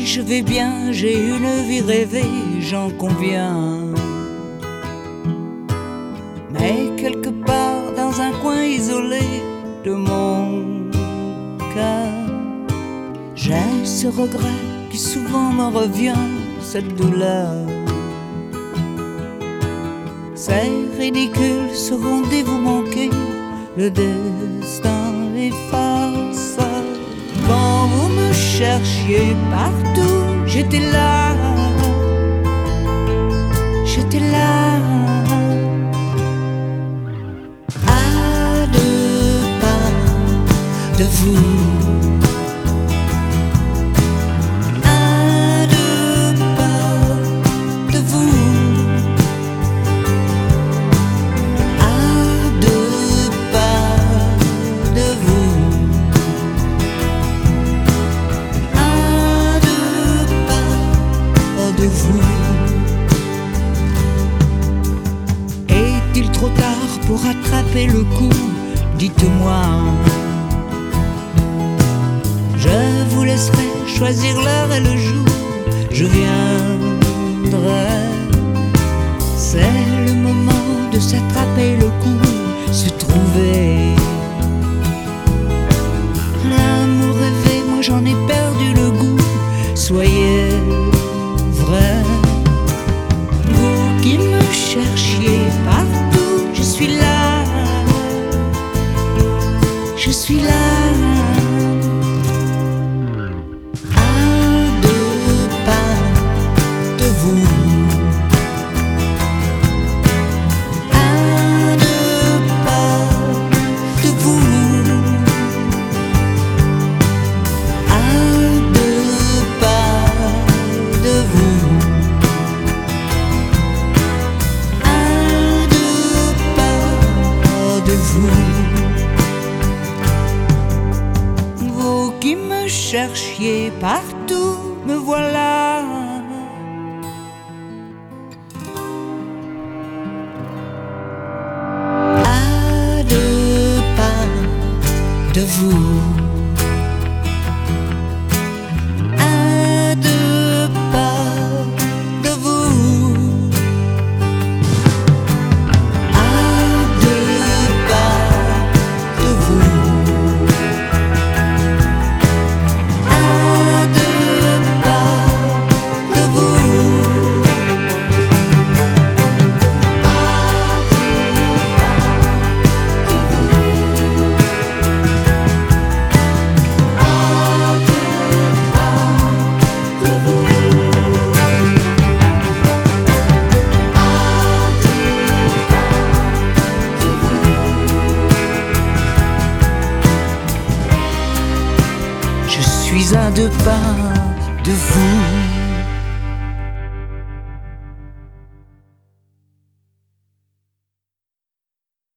je vais bien, j'ai une vie rêvée, j'en conviens. Mais quelque part dans un coin isolé de mon cœur, j'ai ce regret qui souvent me revient, cette douleur. C'est ridicule ce rendez-vous manqué, le destin efface. Quand vous me cherchiez partout, j'étais là, j'étais là. À deux pas de vous, à deux pas de vous, à deux pas de vous, à deux pas de vous. Est-il trop tard pour rattraper le coup? Dites-moi. Je vous laisserai choisir l'heure et le jour, je viendrai. C'est le moment de s'attraper le cou, se trouver. L'amour rêvé, moi j'en ai perdu le goût, soyez vrai. Vous qui me cherchiez partout, je suis là, je suis là. Vous qui me cherchiez partout, me voilà. À deux pas de vous, à deux pas de vous, à deux pas de vous, à deux pas de vous. Je suis à deux pas de vous.